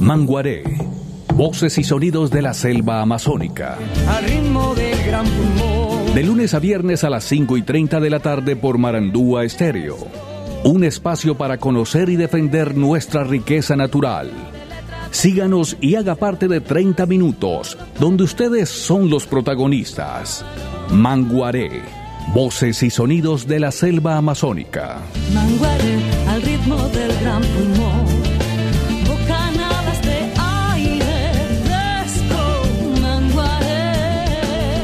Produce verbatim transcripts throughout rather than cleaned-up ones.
Manguaré, voces y sonidos de la selva amazónica. Al ritmo del gran pulmón. De lunes a viernes a las cinco y treinta de la tarde por Marandúa Estéreo. Un espacio para conocer y defender nuestra riqueza natural. Síganos y haga parte de treinta minutos, donde ustedes son los protagonistas. Manguaré, voces y sonidos de la selva amazónica. Manguaré, al ritmo del gran pulmón. Bocanadas de aire fresco. Manguaré.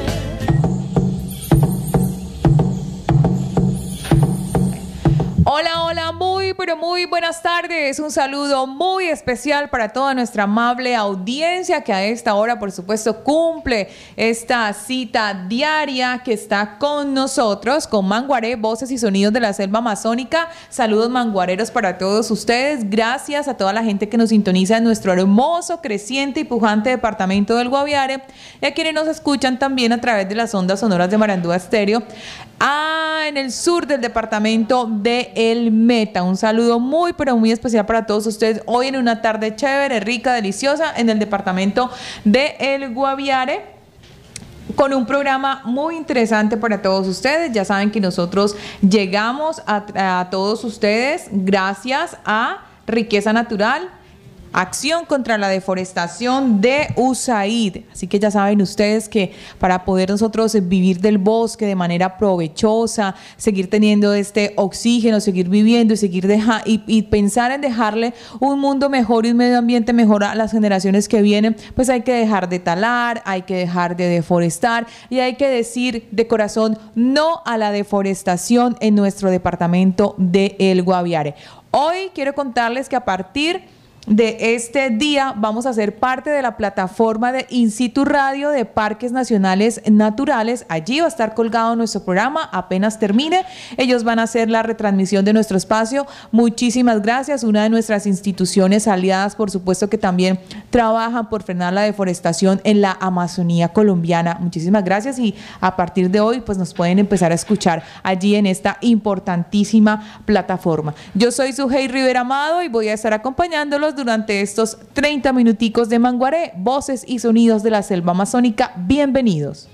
Hola, hola, muy, pero muy buenas tardes. Un saludo muy especial para toda nuestra amable audiencia que a esta hora, por supuesto, cumple esta cita diaria que está con nosotros, con Manguaré, voces y sonidos de la selva amazónica. Saludos manguareros para todos ustedes. Gracias a toda la gente que nos sintoniza en nuestro hermoso, creciente y pujante departamento del Guaviare, y a quienes nos escuchan también a través de las ondas sonoras de Marandúa Estéreo, ah, en el sur del departamento de El Meta. Un saludo muy, pero muy especial para todos ustedes hoy en una tarde chévere, rica, deliciosa en el departamento de El Guaviare, con un programa muy interesante para todos ustedes. Ya saben que nosotros llegamos a, a todos ustedes gracias a Riqueza Natural, Acción contra la Deforestación de U S A I D. Así que ya saben ustedes que para poder nosotros vivir del bosque de manera provechosa, seguir teniendo este oxígeno, seguir viviendo y seguir deja y, y pensar en dejarle un mundo mejor y un medio ambiente mejor a las generaciones que vienen, pues hay que dejar de talar, hay que dejar de deforestar y hay que decir de corazón no a la deforestación en nuestro departamento de El Guaviare. Hoy quiero contarles que a partir de este día vamos a ser parte de la plataforma de In Situ Radio de Parques Nacionales Naturales. Allí va a estar colgado nuestro programa apenas termine. Ellos van a hacer la retransmisión de nuestro espacio. Muchísimas gracias. Una de nuestras instituciones aliadas, por supuesto, que también trabajan por frenar la deforestación en la Amazonía colombiana. Muchísimas gracias, y a partir de hoy pues nos pueden empezar a escuchar allí en esta importantísima plataforma. Yo soy Sujei Rivera Amado y voy a estar acompañándolos durante estos treinta minuticos de Manguaré, voces y sonidos de la selva amazónica. Bienvenidos.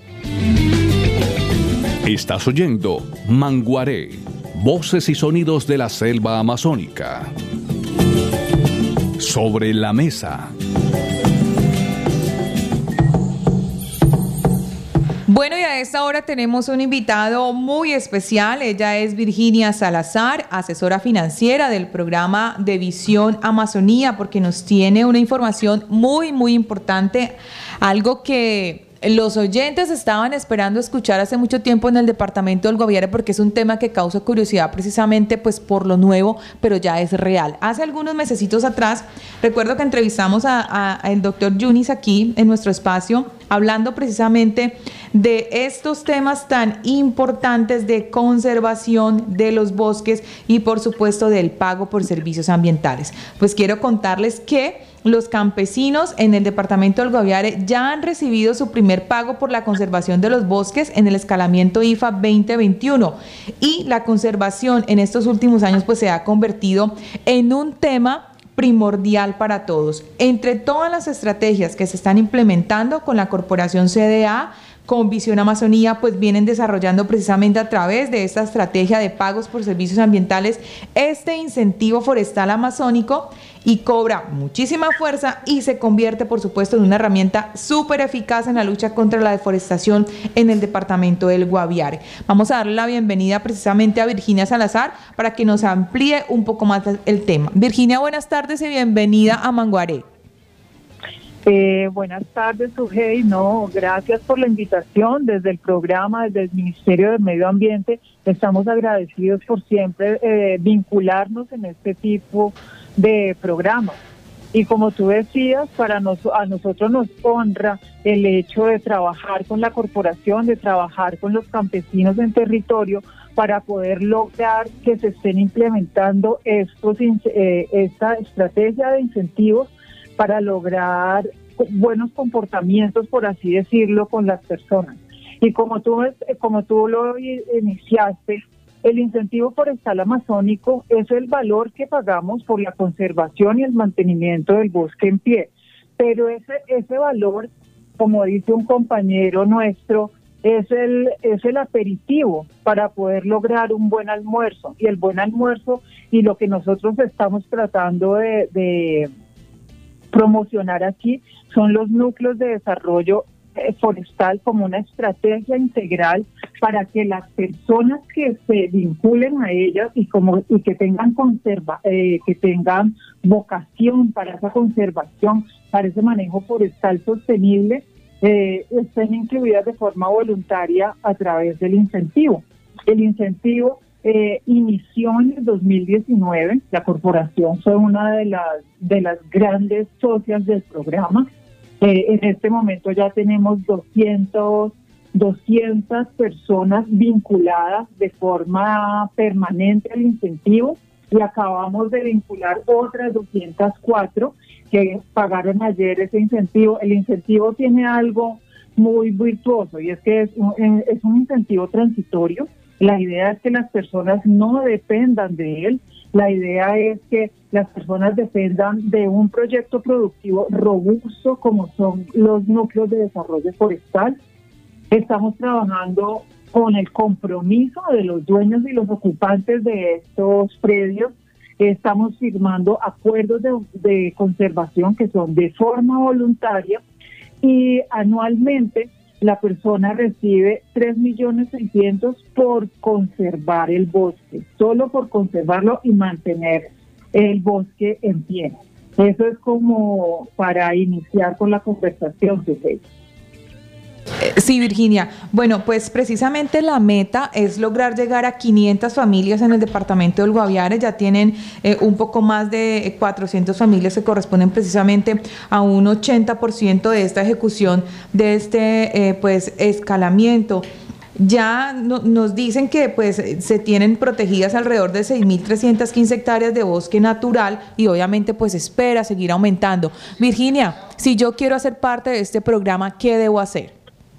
Estás oyendo Manguaré, voces y sonidos de la selva amazónica. Sobre la mesa. Bueno, y a esta hora tenemos un invitado muy especial. Ella es Virginia Salazar, asesora financiera del programa de Visión Amazonía, porque nos tiene una información muy, muy importante, algo que los oyentes estaban esperando escuchar hace mucho tiempo en el departamento del Guaviare, porque es un tema que causa curiosidad precisamente pues por lo nuevo, pero ya es real. Hace algunos mesecitos atrás, recuerdo que entrevistamos al doctor Yunis aquí en nuestro espacio, hablando precisamente de estos temas tan importantes de conservación de los bosques y por supuesto del pago por servicios ambientales. Pues quiero contarles que los campesinos en el departamento del Guaviare ya han recibido su primer pago por la conservación de los bosques en el escalamiento I F A veinte veintiuno, y la conservación en estos últimos años pues se ha convertido en un tema primordial para todos. Entre todas las estrategias que se están implementando con la corporación C D A, con Visión Amazonía, pues vienen desarrollando precisamente a través de esta estrategia de pagos por servicios ambientales este incentivo forestal amazónico, y cobra muchísima fuerza y se convierte, por supuesto, en una herramienta súper eficaz en la lucha contra la deforestación en el departamento del Guaviare. Vamos a darle la bienvenida precisamente a Virginia Salazar para que nos amplíe un poco más el tema. Virginia, buenas tardes y bienvenida a Manguaré. Eh, buenas tardes, Sujei. No, gracias por la invitación. Desde el programa, desde el Ministerio del Medio Ambiente, estamos agradecidos por siempre eh, vincularnos en este tipo de programas. Y como tú decías, para nos, a nosotros nos honra el hecho de trabajar con la corporación, de trabajar con los campesinos en territorio para poder lograr que se estén implementando estos eh, esta estrategia de incentivos para lograr buenos comportamientos, por así decirlo, con las personas. Y como tú, como tú lo iniciaste, El incentivo forestal amazónico es el valor que pagamos por la conservación y el mantenimiento del bosque en pie, pero ese, ese valor, como dice un compañero nuestro, es el, es el aperitivo para poder lograr un buen almuerzo, y el buen almuerzo y lo que nosotros estamos tratando de, de promocionar aquí son los núcleos de desarrollo forestal como una estrategia integral para que las personas que se vinculen a ellas y como y que tengan conserva eh, que tengan vocación para esa conservación, para ese manejo forestal sostenible, eh, estén incluidas de forma voluntaria a través del incentivo. El incentivo eh, inició en el dos mil diecinueve. La corporación fue una de las de las grandes socias del programa. Eh, en este momento ya tenemos doscientas personas vinculadas de forma permanente al incentivo, y acabamos de vincular otras doscientas cuatro que pagaron ayer ese incentivo. El incentivo tiene algo muy virtuoso, y es que es un, es un incentivo transitorio. La idea es que las personas no dependan de él. La idea es que las personas dependan de un proyecto productivo robusto como son los núcleos de desarrollo forestal. Estamos trabajando con el compromiso de los dueños y los ocupantes de estos predios. Estamos firmando acuerdos de, de conservación que son de forma voluntaria, y anualmente la persona recibe tres millones seiscientos mil por conservar el bosque, solo por conservarlo y mantener el bosque en pie. Eso es como para iniciar con la conversación, Sujei. Sí, Virginia. Bueno, pues precisamente la meta es lograr llegar a quinientas familias en el departamento del Guaviare. Ya tienen eh, un poco más de cuatrocientas familias que corresponden precisamente a un ochenta por ciento de esta ejecución de este eh, pues escalamiento. Ya no, nos dicen que pues se tienen protegidas alrededor de seis mil trescientas quince hectáreas de bosque natural, y obviamente pues espera seguir aumentando. Virginia, si yo quiero hacer parte de este programa, ¿qué debo hacer?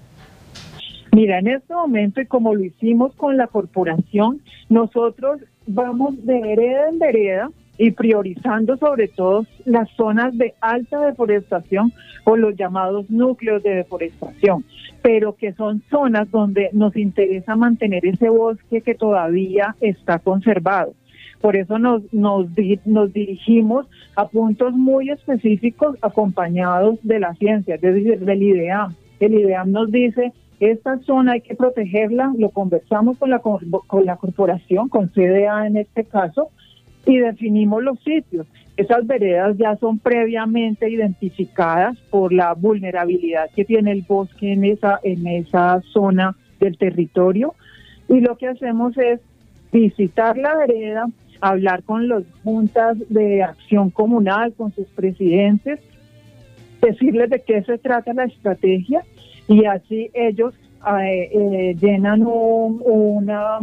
Mira, en este momento, y como lo hicimos con la corporación, nosotros vamos de vereda en vereda y priorizando sobre todo las zonas de alta deforestación o los llamados núcleos de deforestación, pero que son zonas donde nos interesa mantener ese bosque que todavía está conservado. Por eso nos, nos, nos dirigimos a puntos muy específicos acompañados de la ciencia, es decir, del IDEAM. El IDEAM nos dice: esta zona hay que protegerla, lo conversamos con la, con la corporación, con C D A en este caso, y definimos los sitios. Esas veredas ya son previamente identificadas por la vulnerabilidad que tiene el bosque en esa, en esa zona del territorio, y lo que hacemos es visitar la vereda, hablar con las juntas de acción comunal, con sus presidentes, decirles de qué se trata la estrategia, y así ellos eh, eh, llenan un, una,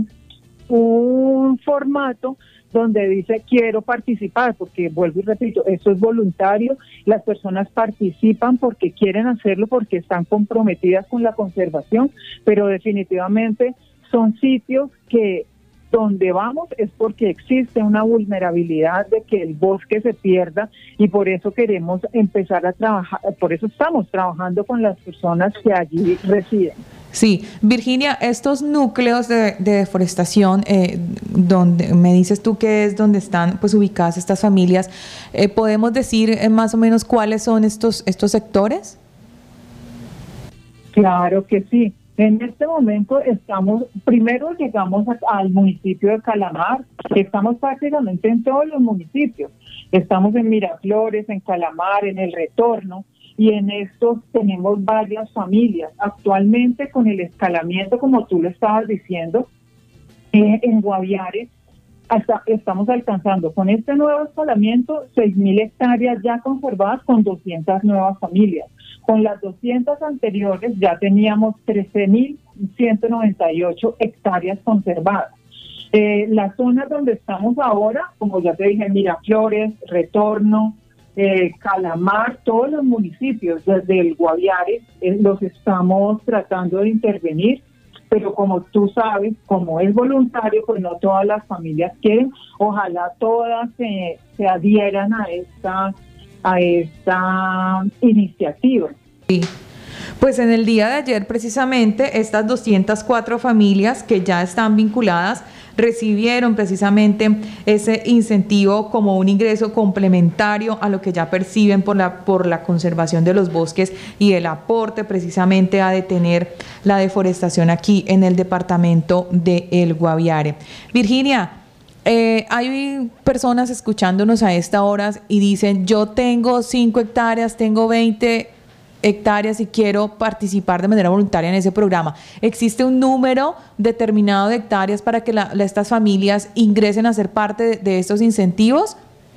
un formato donde dice quiero participar, porque vuelvo y repito, esto es voluntario, las personas participan porque quieren hacerlo, porque están comprometidas con la conservación, pero definitivamente son sitios que donde vamos es porque existe una vulnerabilidad de que el bosque se pierda, y por eso queremos empezar a trabajar, por eso estamos trabajando con las personas que allí residen. Sí, Virginia, estos núcleos de, de deforestación, eh, donde me dices tú que es donde están pues ubicadas estas familias, eh, ¿podemos decir eh, más o menos cuáles son estos, estos sectores? Claro que sí. En este momento estamos, primero llegamos a, al municipio de Calamar, estamos prácticamente en todos los municipios, estamos en Miraflores, en Calamar, en El Retorno, y en estos tenemos varias familias. Actualmente con el escalamiento, como tú lo estabas diciendo, eh, en Guaviare, hasta estamos alcanzando con este nuevo escalamiento seis mil hectáreas ya conservadas con doscientas nuevas familias. Con las doscientas anteriores ya teníamos trece mil ciento noventa y ocho hectáreas conservadas. Eh, las zonas donde estamos ahora, como ya te dije, Miraflores, Retorno, eh, Calamar, todos los municipios desde el Guaviare, eh, los estamos tratando de intervenir. pero como tú sabes, como es voluntario, pues no todas las familias quieren. Ojalá todas se, se adhieran a esta, a esta iniciativa. Sí. Pues en el día de ayer precisamente estas doscientas cuatro familias que ya están vinculadas recibieron precisamente ese incentivo como un ingreso complementario a lo que ya perciben por la, por la conservación de los bosques y el aporte precisamente a detener la deforestación aquí en el departamento de El Guaviare. Virginia, eh, hay personas escuchándonos a esta hora y dicen, yo tengo cinco hectáreas, tengo veinte hectáreas y quiero participar de manera voluntaria en ese programa. ¿Existe un número determinado de hectáreas para que la, la, estas familias ingresen a ser parte de, de estos incentivos?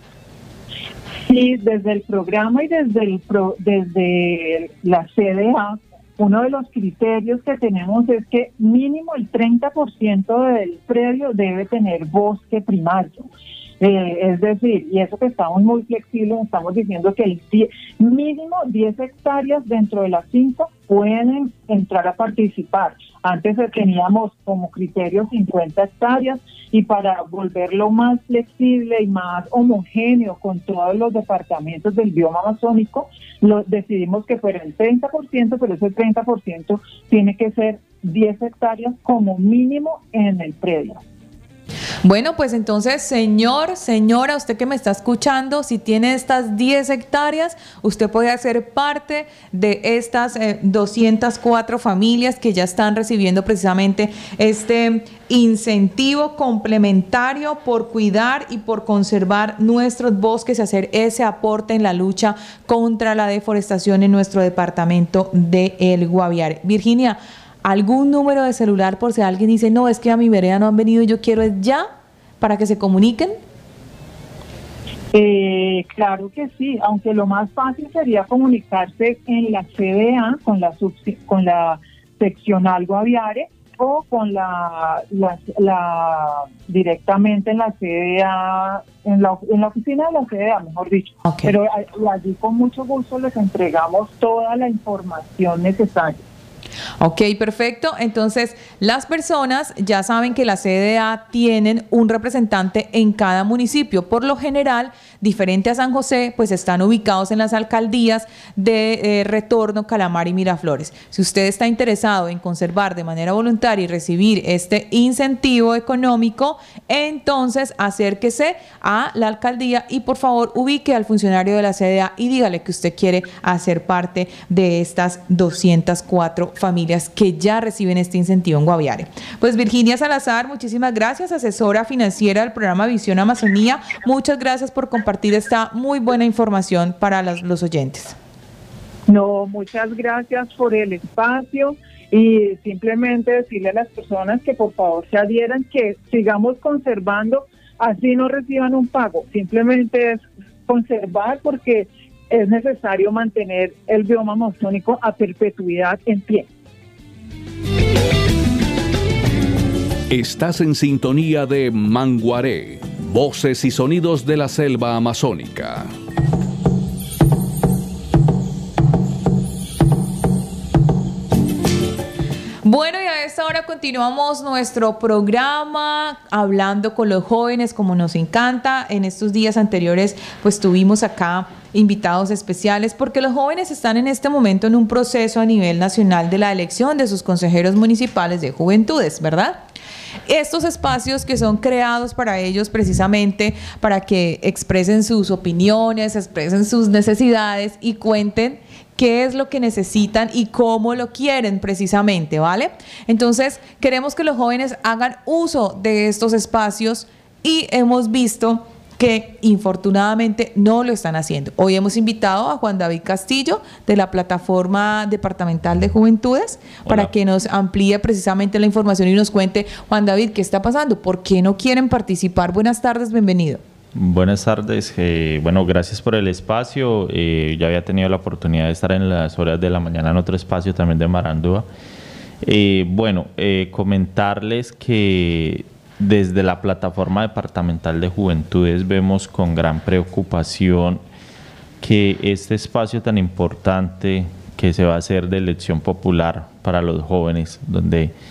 Sí, desde el programa y desde, el pro, desde la C D A, uno de los criterios que tenemos es que mínimo el treinta por ciento del predio debe tener bosque primario. Eh, es decir, y eso que estamos muy flexibles, estamos diciendo que el die, mínimo diez hectáreas dentro de las cinco pueden entrar a participar. Antes teníamos como criterio cincuenta hectáreas y para volverlo más flexible y más homogéneo con todos los departamentos del bioma amazónico, lo, decidimos que fuera el treinta por ciento, pero ese treinta por ciento tiene que ser diez hectáreas como mínimo en el predio. Bueno, pues entonces, señor, señora, usted que me está escuchando, si tiene estas diez hectáreas, usted puede hacer parte de estas eh, doscientas cuatro familias que ya están recibiendo precisamente este incentivo complementario por cuidar y por conservar nuestros bosques y hacer ese aporte en la lucha contra la deforestación en nuestro departamento de El Guaviare. Virginia, ¿algún número de celular por si alguien dice, no, es que a mi vereda no han venido y yo quiero es ya, para que se comuniquen? Eh, claro que sí, aunque lo más fácil sería comunicarse en la C D A con la, con la seccional Guaviare o con la, la, la directamente en la C D A, en la, en la oficina de la C D A, mejor dicho. Okay. Pero allí con mucho gusto les entregamos toda la información necesaria. Ok, perfecto. Entonces, las personas ya saben que la C D A tienen un representante en cada municipio. Por lo general, diferente a San José, pues están ubicados en las alcaldías de eh, Retorno, Calamar y Miraflores. Si usted está interesado en conservar de manera voluntaria y recibir este incentivo económico, entonces acérquese a la alcaldía y por favor ubique al funcionario de la C D A y dígale que usted quiere hacer parte de estas doscientas cuatro familias que ya reciben este incentivo en Guaviare. Pues Virginia Salazar, muchísimas gracias, asesora financiera del programa Visión Amazonía. Muchas gracias por compartir esta muy buena información para los, los oyentes. No, muchas gracias por el espacio y simplemente decirle a las personas que por favor se adhieran, que sigamos conservando, así no reciban un pago, simplemente es conservar porque es necesario mantener el bioma amazónico a perpetuidad en pie. Estás en sintonía de Manguaré, voces y sonidos de la selva amazónica. Bueno, y a esta hora continuamos nuestro programa hablando con los jóvenes como nos encanta. En estos días anteriores pues tuvimos acá invitados especiales porque los jóvenes están en este momento en un proceso a nivel nacional de la elección de sus consejeros municipales de juventudes, ¿verdad? Estos espacios que son creados para ellos precisamente para que expresen sus opiniones, expresen sus necesidades y cuenten qué es lo que necesitan y cómo lo quieren precisamente, ¿vale? Entonces, queremos que los jóvenes hagan uso de estos espacios y hemos visto que infortunadamente no lo están haciendo. Hoy hemos invitado a Juan David Castillo de la Plataforma Departamental de Juventudes. Hola. Para que nos amplíe precisamente la información y nos cuente, Juan David, ¿qué está pasando? ¿Por qué no quieren participar? Buenas tardes, bienvenido. Buenas tardes, eh, bueno, gracias por el espacio. Eh, ya había tenido la oportunidad de estar en las horas de la mañana en otro espacio también de Marandúa. Eh, bueno, eh, comentarles que desde la Plataforma Departamental de Juventudes vemos con gran preocupación que este espacio tan importante que se va a hacer de elección popular para los jóvenes, donde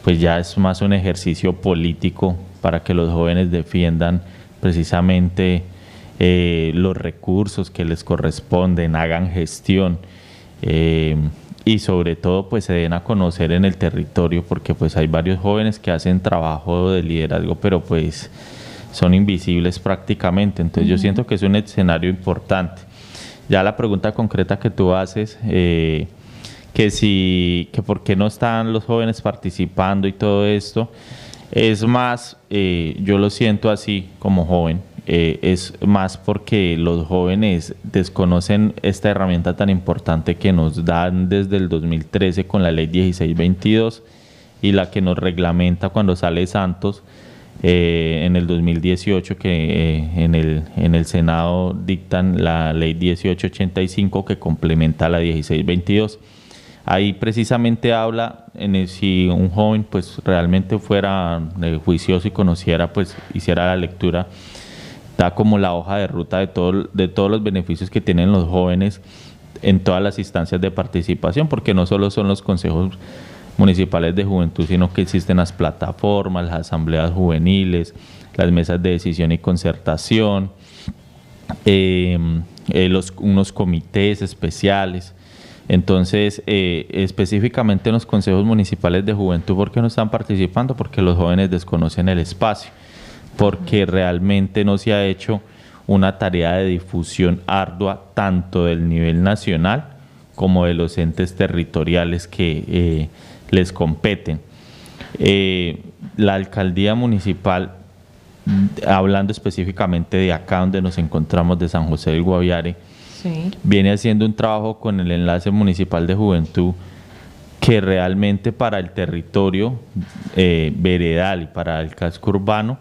pues ya es más un ejercicio político para que los jóvenes defiendan precisamente eh, los recursos que les corresponden, hagan gestión eh, y sobre todo pues se den a conocer en el territorio, porque pues hay varios jóvenes que hacen trabajo de liderazgo pero pues son invisibles prácticamente. Entonces uh-huh. yo siento que es un escenario importante. Ya la pregunta concreta que tú haces, eh, que si, que por qué no están los jóvenes participando y todo esto, es más, eh, yo lo siento así como joven, eh, es más porque los jóvenes desconocen esta herramienta tan importante que nos dan desde el dos mil trece con la ley dieciséis veintidós y la que nos reglamenta cuando sale Santos eh, en el dos mil dieciocho, que eh, en, el, en el Senado dictan la ley dieciocho ochenta y cinco que complementa la dieciséis veintidós. Ahí precisamente habla en el, si un joven pues realmente fuera eh, juicioso y conociera, pues hiciera la lectura, da como la hoja de ruta de, todo, de todos los beneficios que tienen los jóvenes en todas las instancias de participación, porque no solo son los consejos municipales de juventud, sino que existen las plataformas, las asambleas juveniles, las mesas de decisión y concertación, eh, eh, los, unos comités especiales. Entonces, eh, específicamente en los consejos municipales de juventud, ¿por qué no están participando? Porque los jóvenes desconocen el espacio, porque realmente no se ha hecho una tarea de difusión ardua tanto del nivel nacional como de los entes territoriales que eh, les competen. Eh, la alcaldía municipal, hablando específicamente de acá donde nos encontramos, de San José del Guaviare, sí. viene haciendo un trabajo con el enlace municipal de juventud que realmente para el territorio eh, veredal y para el casco urbano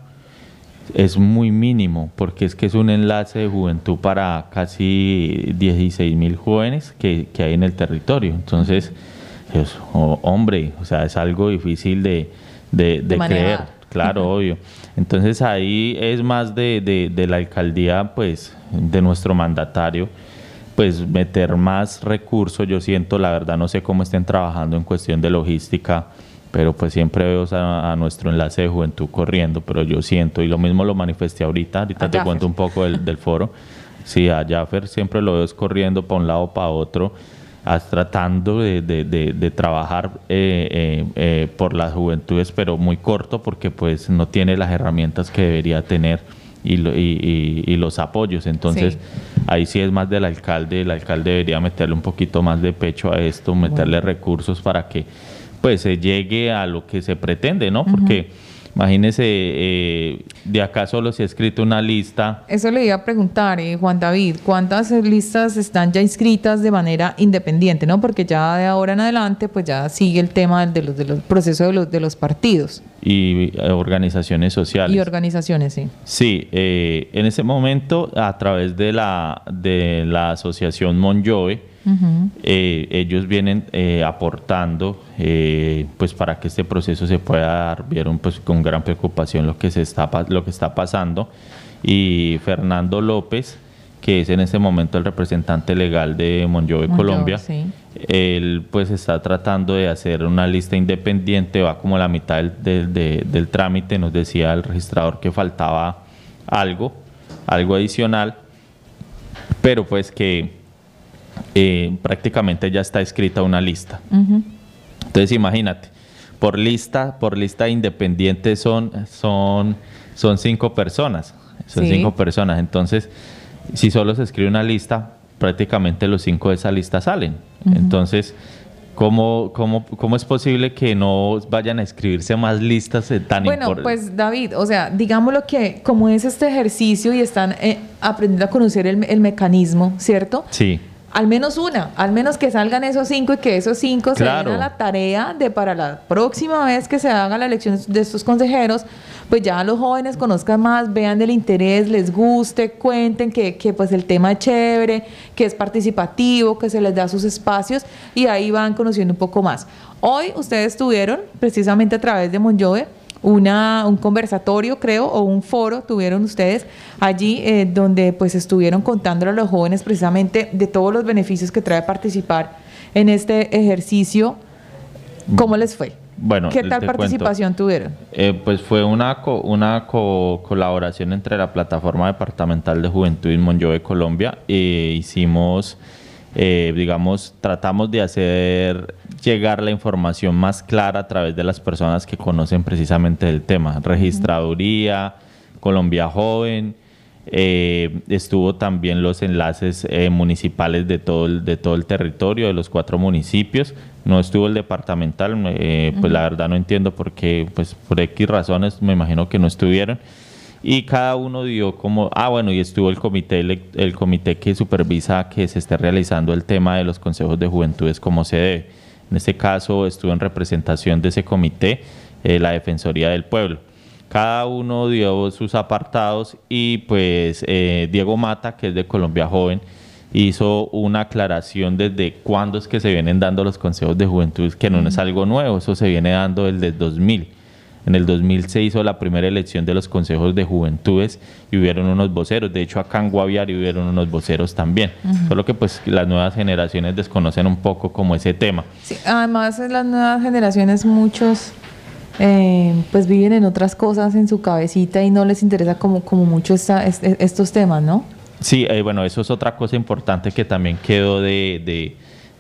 es muy mínimo, porque es que es un enlace de juventud para casi dieciséis mil jóvenes que, que hay en el territorio. Entonces, es, oh, hombre, o sea, es algo difícil de, de, de, de creer, claro, uh-huh. obvio. Entonces ahí es más de, de, de la alcaldía, pues, de nuestro mandatario, pues meter más recursos. Yo siento, la verdad, no sé cómo estén trabajando en cuestión de logística, pero pues siempre veo a, a nuestro enlace de juventud corriendo, pero yo siento, y lo mismo lo manifesté ahorita, ahorita a te Jaffer. Cuento un poco del, del foro, sí, a Jaffer siempre lo veo corriendo para un lado o para otro, tratando de, de, de, de trabajar eh, eh, eh, por las juventudes, pero muy corto porque pues no tiene las herramientas que debería tener y, lo, y, y, y los apoyos. Entonces sí. ahí sí es más del alcalde, el alcalde debería meterle un poquito más de pecho a esto, meterle bueno. recursos para que pues se llegue a lo que se pretende, ¿no? Porque uh-huh. imagínese, eh, de acá solo se ha escrito una lista. Eso le iba a preguntar, eh, Juan David, ¿cuántas listas están ya inscritas de manera independiente, no? Porque ya de ahora en adelante, pues ya sigue el tema de los, de los procesos de los, de los partidos. Y eh, organizaciones sociales. Y organizaciones, sí. Sí, eh, en ese momento, a través de la, de la asociación Monjove, Uh-huh. Eh, ellos vienen eh, aportando eh, pues para que este proceso se pueda dar. Vieron pues con gran preocupación lo que se está lo que está pasando, y Fernando López, que es en este momento el representante legal de Monjove Colombia, sí. él pues está tratando de hacer una lista independiente, va como la mitad del, del, del, del trámite. Nos decía el registrador que faltaba algo algo adicional, pero pues que Eh, prácticamente ya está escrita una lista. Uh-huh. Entonces imagínate, por lista, por lista independiente son, son, son cinco personas, son sí. cinco personas. Entonces, si solo se escribe una lista, prácticamente los cinco de esa lista salen. Uh-huh. Entonces, ¿cómo, cómo, ¿cómo es posible que no vayan a escribirse más listas eh, tan importantes? Bueno, pues David, o sea, digámoslo que como es este ejercicio y están eh, aprendiendo a conocer el, el mecanismo, ¿cierto? Sí. Al menos una, al menos que salgan esos cinco y que esos cinco claro. se den a la tarea de para la próxima vez que se haga la elección de estos consejeros, pues ya los jóvenes conozcan más, vean del interés, les guste, cuenten que, que pues el tema es chévere, que es participativo, que se les da sus espacios y ahí van conociendo un poco más. Hoy ustedes tuvieron, precisamente a través de Monjove, Una, un conversatorio, creo, o un foro tuvieron ustedes allí eh, donde pues estuvieron contándole a los jóvenes precisamente de todos los beneficios que trae participar en este ejercicio. ¿Cómo les fue? bueno, ¿Qué tal te participación cuento. tuvieron? Eh, pues fue una, co una co colaboración entre la Plataforma Departamental de Juventud y Monjove Colombia. Eh, hicimos, eh, digamos, tratamos de hacer llegar la información más clara a través de las personas que conocen precisamente el tema. Registraduría, Colombia Joven, eh, estuvo también los enlaces eh, municipales de todo, el, de todo el territorio, de los cuatro municipios. No estuvo el departamental, eh, pues uh-huh. la verdad no entiendo por qué, pues por X razones me imagino que no estuvieron. Y cada uno dio como, ah bueno, y estuvo el comité, el comité que supervisa que se esté realizando el tema de los consejos de juventudes como se debe. En este caso estuvo en representación de ese comité eh, la Defensoría del Pueblo. Cada uno dio sus apartados y pues eh, Diego Mata, que es de Colombia Joven, hizo una aclaración desde cuándo es que se vienen dando los consejos de juventud, que no es algo nuevo, eso se viene dando desde el dos mil. En el dos mil se hizo la primera elección de los consejos de juventudes y hubieron unos voceros, de hecho acá en Guaviare hubieron unos voceros también, uh-huh. solo que pues las nuevas generaciones desconocen un poco como ese tema. Sí, además las nuevas generaciones muchos eh, pues viven en otras cosas en su cabecita y no les interesa como, como mucho esta, est estos temas, ¿no? Sí, eh, bueno, eso es otra cosa importante que también quedó de, de,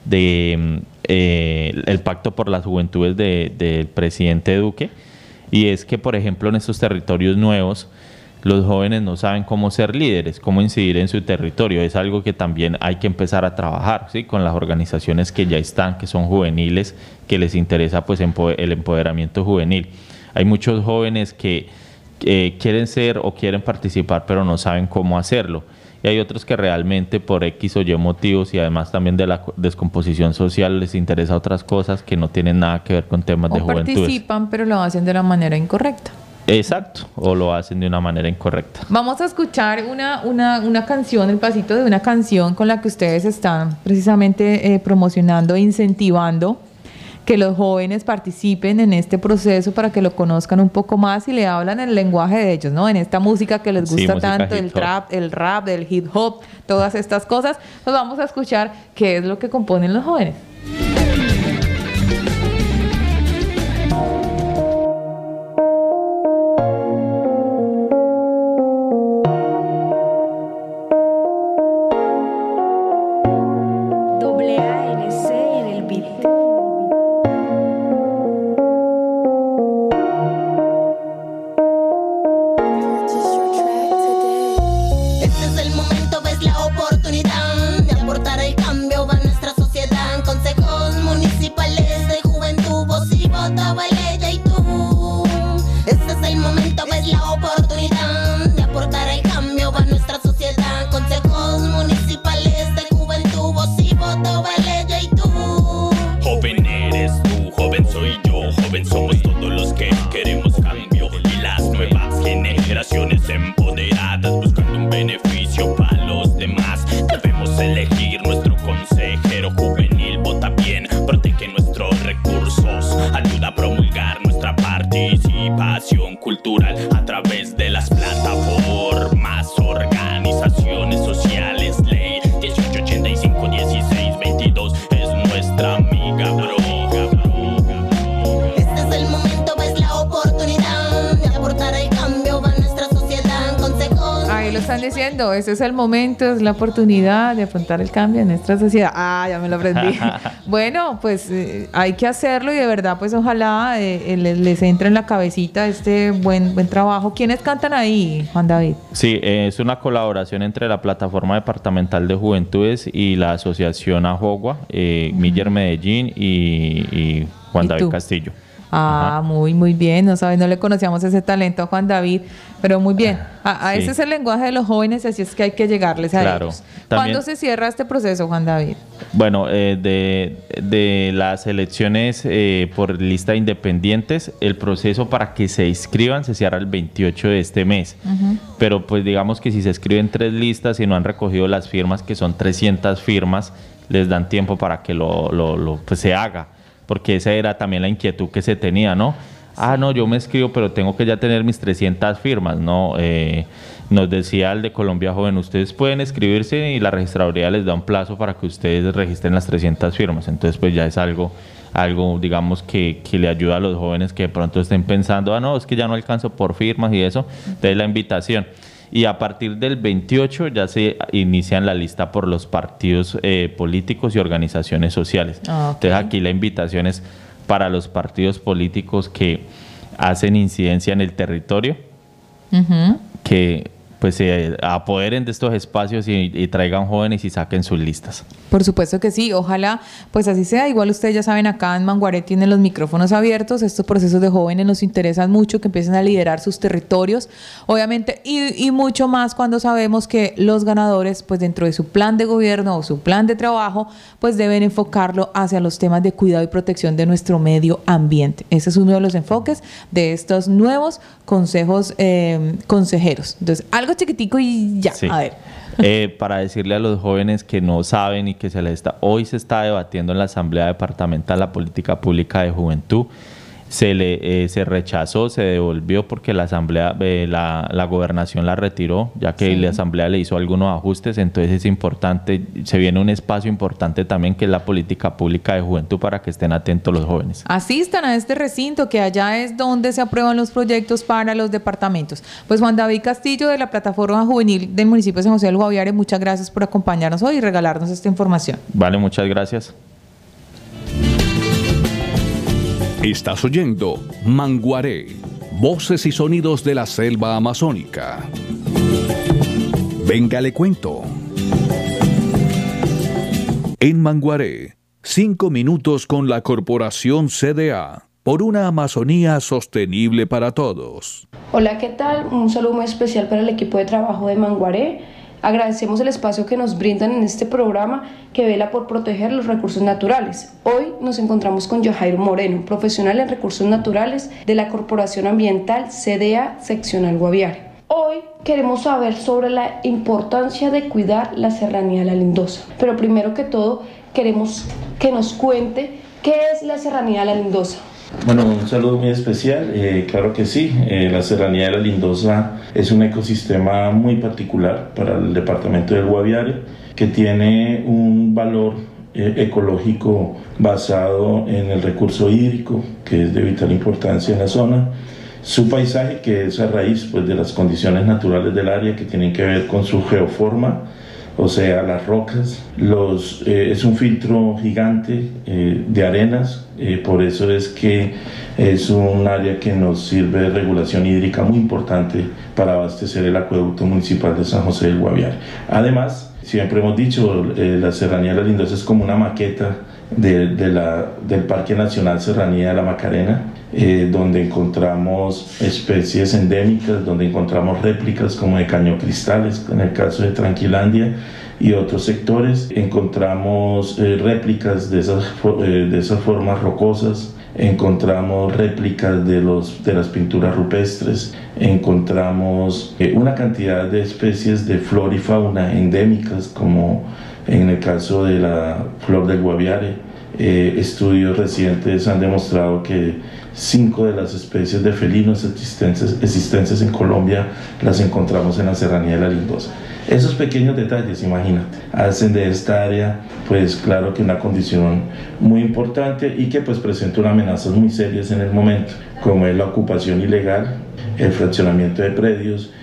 de eh, el Pacto por las Juventudes del de presidente Duque, y es que, por ejemplo, en estos territorios nuevos, los jóvenes no saben cómo ser líderes, cómo incidir en su territorio. Es algo que también hay que empezar a trabajar, ¿sí? Con las organizaciones que ya están, que son juveniles, que les interesa pues el empoderamiento juvenil. Hay muchos jóvenes que eh, quieren ser o quieren participar, pero no saben cómo hacerlo. Y hay otros que realmente por X o Y motivos y además también de la descomposición social les interesa otras cosas que no tienen nada que ver con temas o de juventud. Participan, pero lo hacen de la manera incorrecta. Exacto, o lo hacen de una manera incorrecta. Vamos a escuchar una, una, una canción, el pasito de una canción con la que ustedes están precisamente eh, promocionando e incentivando que los jóvenes participen en este proceso para que lo conozcan un poco más y le hablan el lenguaje de ellos, ¿no? En esta música que les gusta sí, tanto, el trap, el rap, el hip hop, todas estas cosas, pues vamos a escuchar qué es lo que componen los jóvenes. Diciendo, ese es el momento, es la oportunidad de afrontar el cambio en nuestra sociedad. Ah, ya me lo aprendí. Bueno, pues eh, hay que hacerlo y de verdad, pues ojalá eh, les, les entre en la cabecita este buen buen trabajo. ¿Quiénes cantan ahí, Juan David? Sí, eh, es una colaboración entre la Plataforma Departamental de Juventudes y la Asociación Ajogua, eh, uh-huh. Miller Medellín y, y Juan ¿Y David tú? Castillo. Ah, Ajá. muy, muy bien. No sabes, no le conocíamos ese talento a Juan David, pero muy bien. A, a sí. Ese es el lenguaje de los jóvenes, así es que hay que llegarles a claro. ellos. También, ¿cuándo se cierra este proceso, Juan David? Bueno, eh, de, de las elecciones eh, por lista de independientes, el proceso para que se inscriban se cierra el veintiocho de este mes. Uh-huh. Pero pues digamos que si se escriben tres listas y no han recogido las firmas, que son trescientas firmas, les dan tiempo para que lo, lo, lo pues se haga. Porque esa era también la inquietud que se tenía, ¿no? Ah, no, yo me escribo, pero tengo que ya tener mis trescientas firmas, ¿no? Eh, nos decía el de Colombia Joven, ustedes pueden escribirse y la registraduría les da un plazo para que ustedes registren las trescientas firmas. Entonces, pues ya es algo, algo, digamos, que, que le ayuda a los jóvenes que de pronto estén pensando, ah, no, es que ya no alcanzo por firmas y eso, entonces la invitación. Y a partir del veintiocho ya se inician la lista por los partidos eh, políticos y organizaciones sociales. Okay. Entonces aquí la invitación es para los partidos políticos que hacen incidencia en el territorio, uh-huh. que pues se apoderen de estos espacios y, y traigan jóvenes y saquen sus listas. Por supuesto que sí, ojalá pues así sea. Igual ustedes ya saben, acá en Manguaré tienen los micrófonos abiertos. Estos procesos de jóvenes nos interesan mucho, que empiecen a liderar sus territorios, obviamente, y, y mucho más cuando sabemos que los ganadores, pues dentro de su plan de gobierno o su plan de trabajo, pues deben enfocarlo hacia los temas de cuidado y protección de nuestro medio ambiente. Ese es uno de los enfoques de estos nuevos consejos eh, consejeros. Entonces, algo chiquitico y ya, sí. A ver. Eh, para decirle a los jóvenes que no saben y que se les está, hoy se está debatiendo en la Asamblea Departamental la política pública de juventud. Se le eh, se rechazó, se devolvió porque la asamblea, eh, la, la gobernación la retiró, ya que sí. La asamblea le hizo algunos ajustes. Entonces es importante, se viene un espacio importante también que es la política pública de juventud para que estén atentos los jóvenes. Asistan a este recinto, que allá es donde se aprueban los proyectos para los departamentos. Pues Juan David Castillo, de la Plataforma Juvenil del municipio de San José del Guaviare, muchas gracias por acompañarnos hoy y regalarnos esta información. Vale, muchas gracias. Estás oyendo Manguaré, voces y sonidos de la selva amazónica. Venga, le cuento. En Manguaré, cinco minutos con la Corporación C D A, por una Amazonía sostenible para todos. Hola, ¿qué tal? Un saludo muy especial para el equipo de trabajo de Manguaré. Agradecemos el espacio que nos brindan en este programa que vela por proteger los recursos naturales. Hoy nos encontramos con Yajairo Moreno, profesional en recursos naturales de la Corporación Ambiental C D A Seccional Guaviare. Hoy queremos saber sobre la importancia de cuidar la Serranía de la Lindosa, pero primero que todo queremos que nos cuente qué es la Serranía de la Lindosa. Bueno, un saludo muy especial. Eh, claro que sí, eh, la Serranía de la Lindosa es un ecosistema muy particular para el departamento del Guaviare, que tiene un valor eh, ecológico basado en el recurso hídrico, que es de vital importancia en la zona, su paisaje, que es a raíz pues, de las condiciones naturales del área, que tienen que ver con su geoforma, o sea, las rocas, los, eh, es un filtro gigante eh, de arenas, eh, por eso es que es un área que nos sirve de regulación hídrica muy importante para abastecer el acueducto municipal de San José del Guaviare. Además, siempre hemos dicho, eh, la Serranía de la Lindosa es como una maqueta de, de la, del Parque Nacional Serranía de la Macarena, eh, donde encontramos especies endémicas, donde encontramos réplicas como de cañocristales, en el caso de Tranquilandia y otros sectores. Encontramos eh, réplicas de esas, eh, de esas formas rocosas, encontramos réplicas de, los, de las pinturas rupestres, encontramos eh, una cantidad de especies de flora y fauna endémicas, como en el caso de la flor del Guaviare. Eh, estudios recientes han demostrado que cinco de las especies de felinos existentes, existentes en Colombia las encontramos en la Serranía de la Lindosa. Esos pequeños detalles, imagínate, hacen de esta área, pues claro que una condición muy importante y que pues presenta unas amenazas muy serias en el momento, como es la ocupación ilegal, el fraccionamiento de predios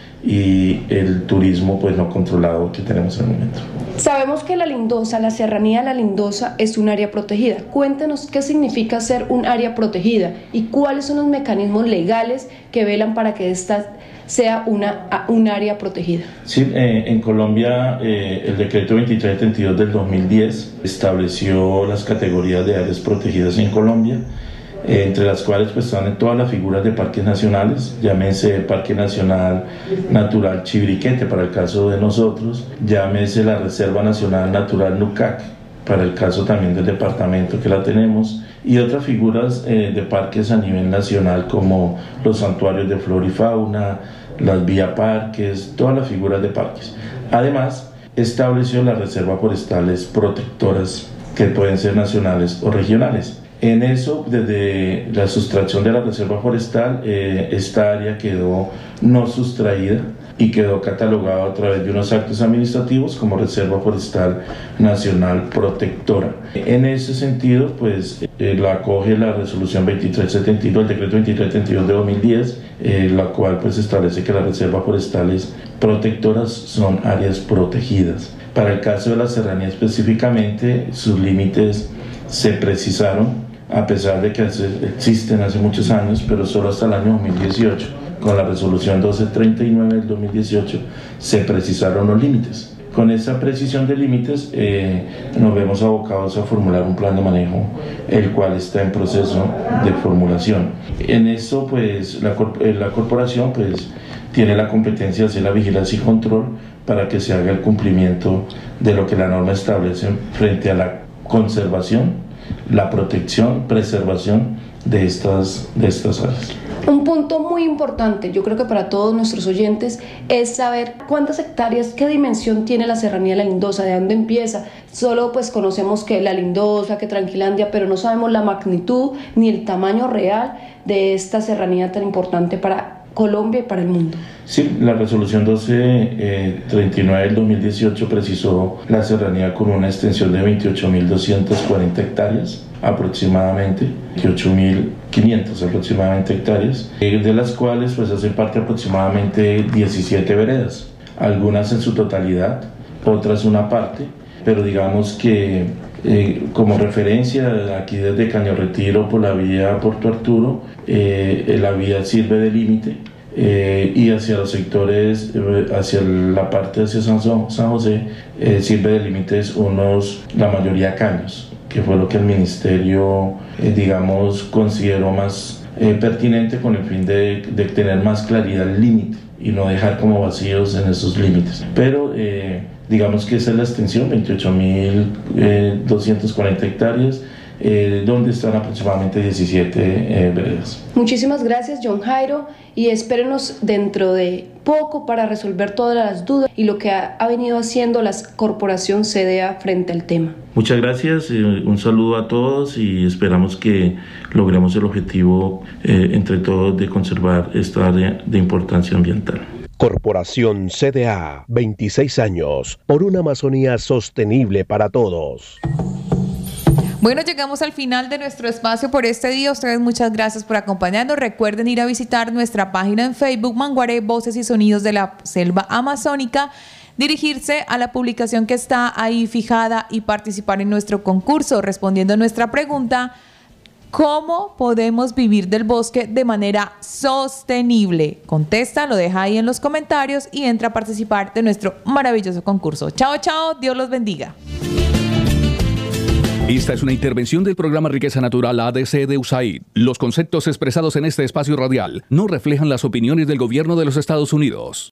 y el turismo pues no controlado que tenemos en el momento. Sabemos que la Lindosa, la Serranía de la Lindosa, es un área protegida. Cuéntenos qué significa ser un área protegida y cuáles son los mecanismos legales que velan para que esta sea una, un área protegida. Sí, eh, en Colombia eh, el decreto veintitrés setenta y dos del dos mil diez estableció las categorías de áreas protegidas en Colombia, eh, entre las cuales pues están todas las figuras de parques nacionales, llámese Parque Nacional Natural Chiribiquete para el caso de nosotros, llámese la Reserva Nacional Natural Nucac para el caso también del departamento que la tenemos, y otras figuras eh, de parques a nivel nacional como los santuarios de flora y fauna, las vía parques, todas las figuras de parques. Además, estableció las reservas forestales protectoras que pueden ser nacionales o regionales. En eso, desde la sustracción de la reserva forestal, eh, esta área quedó no sustraída y quedó catalogado a través de unos actos administrativos como Reserva Forestal Nacional Protectora. En ese sentido, pues eh, la acoge la resolución veintitrés setenta y dos, el decreto veintitrés setenta y dos de dos mil diez, eh, la cual pues establece que las reservas forestales protectoras son áreas protegidas. Para el caso de la serranía específicamente, sus límites se precisaron, a pesar de que existen hace muchos años, pero solo hasta el año dos mil dieciocho. Con la resolución doce treinta y nueve del dos mil dieciocho se precisaron los límites. Con esa precisión de límites eh, nos vemos abocados a formular un plan de manejo, el cual está en proceso de formulación. En esto, pues, la, la corporación pues, tiene la competencia de hacer la vigilancia y control para que se haga el cumplimiento de lo que la norma establece frente a la conservación, la protección, preservación de estas, de estas áreas. Un punto muy importante, yo creo que para todos nuestros oyentes, es saber cuántas hectáreas, qué dimensión tiene la serranía de la Lindosa, de dónde empieza. Solo pues conocemos que la Lindosa, que Tranquilandia, pero no sabemos la magnitud ni el tamaño real de esta serranía tan importante para Colombia y para el mundo. Sí, la resolución doce treinta y nueve del dos mil dieciocho precisó la serranía con una extensión de veintiocho mil doscientas cuarenta hectáreas aproximadamente, veintiocho mil quinientas aproximadamente hectáreas, de las cuales pues hacen parte aproximadamente diecisiete veredas, algunas en su totalidad, otras una parte, pero digamos que eh, como referencia aquí desde Caño Retiro por la vía Puerto Arturo, eh, la vía sirve de límite eh, y hacia los sectores, eh, hacia la parte hacia San, San José, eh, sirve de límites unos, la mayoría caños, que fue lo que el ministerio, eh, digamos, consideró más eh, pertinente con el fin de, de tener más claridad el límite y no dejar como vacíos en esos límites. Pero eh, digamos que esa es la extensión, veintiocho mil doscientas cuarenta hectáreas, eh, donde están aproximadamente diecisiete eh, veredas. Muchísimas gracias, John Jairo, y espérenos dentro de poco para resolver todas las dudas y lo que ha, ha venido haciendo la Corporación C D A frente al tema. Muchas gracias, eh, un saludo a todos y esperamos que logremos el objetivo eh, entre todos de conservar esta área de importancia ambiental. Corporación C D A, veintiséis años, por una Amazonía sostenible para todos. Bueno, llegamos al final de nuestro espacio por este día. Ustedes muchas gracias por acompañarnos. Recuerden ir a visitar nuestra página en Facebook, Manguaré, Voces y Sonidos de la Selva Amazónica, dirigirse a la publicación que está ahí fijada y participar en nuestro concurso, respondiendo a nuestra pregunta: ¿cómo podemos vivir del bosque de manera sostenible? Contesta, lo deja ahí en los comentarios y entra a participar de nuestro maravilloso concurso. Chao, chao, Dios los bendiga. Esta es una intervención del programa Riqueza Natural A D C de U S A I D. Los conceptos expresados en este espacio radial no reflejan las opiniones del gobierno de los Estados Unidos.